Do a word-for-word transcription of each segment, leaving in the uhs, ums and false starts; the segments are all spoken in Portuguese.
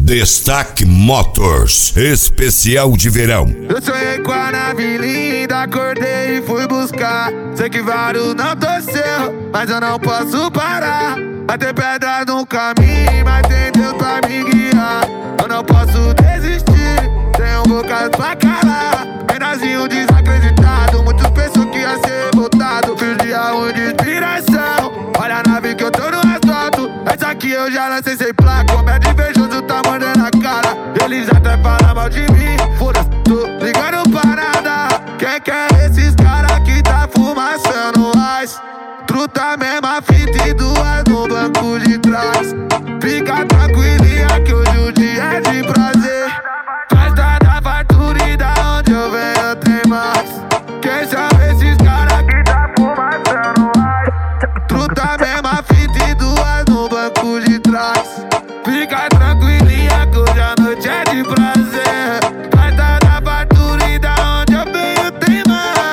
Destaque Motors, especial de verão. Eu sonhei com a nave linda, acordei e fui buscar. Sei que vários não torceu, mas eu não posso parar. Vai ter pedra no caminho, mas tem Deus pra me guiar. Eu não posso desistir, tenho bocas pra calar. Menazinho desacreditado, muitos pensam que ia ser voltado. Fiz dia um de inspiração, olha a nave que eu tô no asfalto. Essa aqui eu já lancei sem placa, como é de invejoso tá mandando a cara. Eles até falam mal de mim, foda-se, tô ligando pra nada. Quem que é esses cara que tá fumaçando mais? Truta mesma fita e duas no banco de trás. Fica tranquilinha que hoje o dia é de prazer. Festa da fartura e da onde eu venho tem mais. Quem são esses cara que tá fumaçando mais? Truta mesma fita e duas no banco de trás. Fica tranquilinha que hoje a noite é de prazer. Festa da fartura e da onde eu venho tem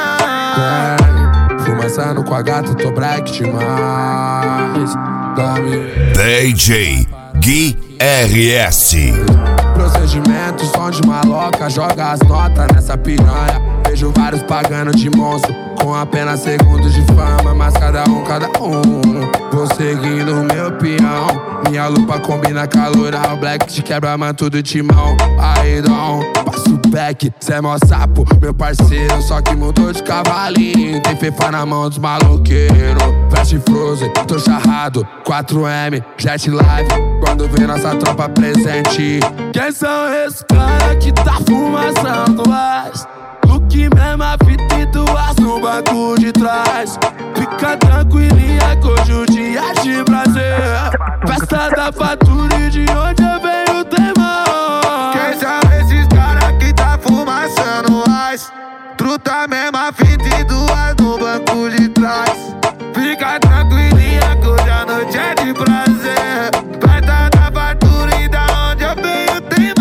mais. Fumaçando com a gata, tô black demais. Dorme. D J Gui R S. Procedimento, som de maloca, joga as notas nessa piranha. Vejo vários pagando de monstro, com apenas segundos de fama, mas cada um, cada um. Vou seguindo o meu peão, minha lupa combina caloral. Black te quebra, mas tudo timão. Aí dom, passo o back, cê é mó sapo, meu parceiro, só que mudou de cavalinho. Tem fefa na mão dos maloqueiros. Flash Frozen, tô charrado, quatro M, Jet Live, quando vem nossa tropa presente. Quem são esses cara que tá fumaçando mais? Look mesmo, a fita e duas no banco de trás. Fica tranquilinha que hoje o dia é de prazer. Festa da fatura e de onde eu venho tem mais. Quem são esses cara que tá fumaçando mais? Truta mesmo, a fita e duas no banco de trás. Fica tranquilinha que hoje a noite é de prazer. Festa da fartura e da onde eu venho tem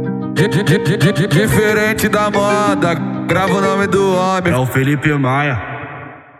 mais. Diferente da moda, grava o nome do homem. É o Felipe Maia.